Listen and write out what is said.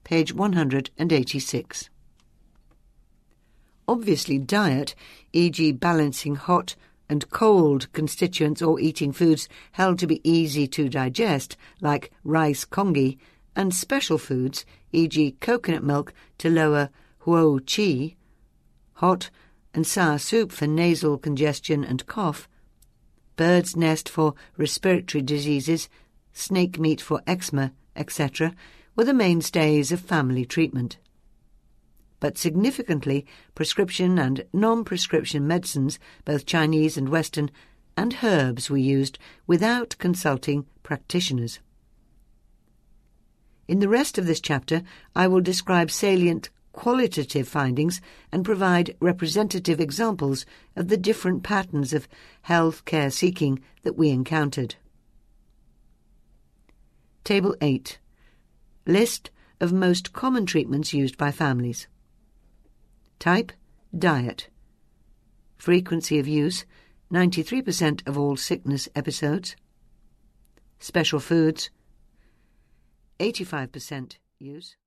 page 186. Obviously diet, e.g. balancing hot and cold constituents or eating foods held to be easy to digest, like rice congee, and special foods, e.g. coconut milk to lower huo qi, hot and sour soup for nasal congestion and cough, bird's nest for respiratory diseases, snake meat for eczema, etc., were the mainstays of family treatment. But significantly, prescription and non-prescription medicines, both Chinese and Western, and herbs were used without consulting practitioners. In the rest of this chapter, I will describe salient qualitative findings and provide representative examples of the different patterns of health care seeking that we encountered. Table 8. List of most common treatments used by families. Type, diet. Frequency of use, 93% of all sickness episodes. Special foods, 85% use.